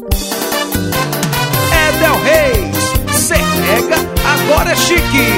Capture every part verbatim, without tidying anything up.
Edel Reis, cê pega, agora é chique.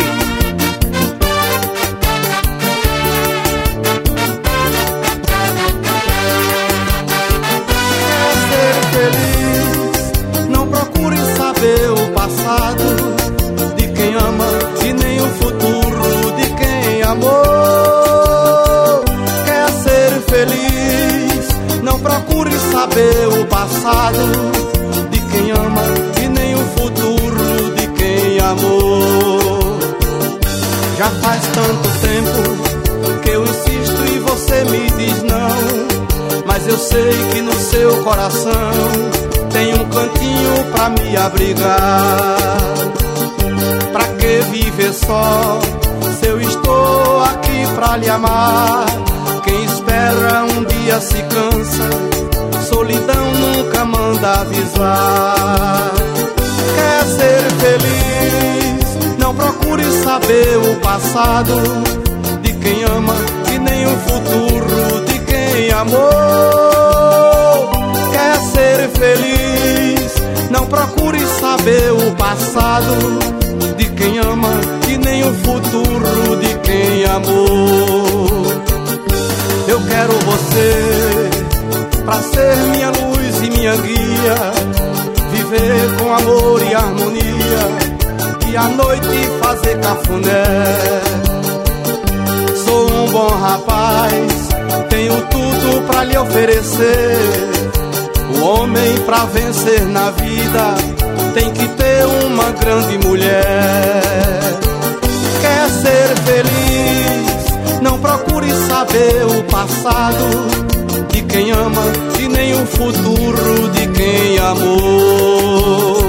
Saber o passado de quem ama e nem o futuro de quem amou. Quer ser feliz, não procure saber o passado de quem ama e nem o futuro de quem amou. Já faz tanto tempo que eu insisto e você me diz não, mas eu sei que no seu coração tem um cantinho pra me abrigar. Pra que viver só, se eu estou aqui pra lhe amar? Quem espera um dia se cansa, solidão nunca manda avisar. Quer ser feliz, não procure saber o passado de quem ama e nem o futuro de quem amou. Quer ser feliz, não procure saber o passado de quem ama e nem o futuro de quem amou. Eu quero você pra ser minha luz e minha guia, viver com amor e harmonia e à noite fazer cafuné. Sou um bom rapaz, tenho tudo pra lhe oferecer. O homem pra vencer na vida tem que ter uma grande mulher. Quer ser feliz, não procure saber o passado de quem ama e nem o futuro de quem amou.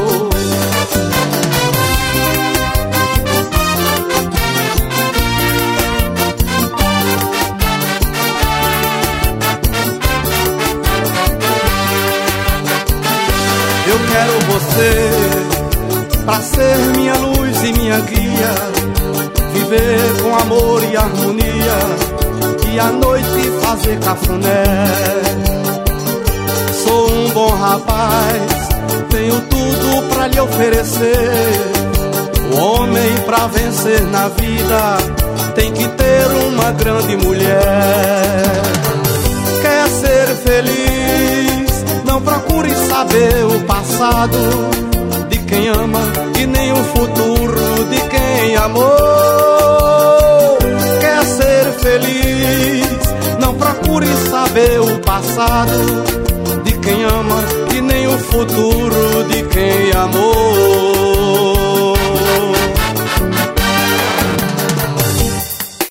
Eu quero você pra ser minha luz e minha guia, viver com amor e harmonia e à noite fazer cafuné. Sou um bom rapaz, tenho tudo pra lhe oferecer. O homem pra vencer na vida tem que ter uma grande mulher. Quer ser feliz, não procure saber o passado de quem ama e nem o futuro de quem amou. Quer ser feliz, não procure saber o passado de quem ama e nem o futuro de quem amou.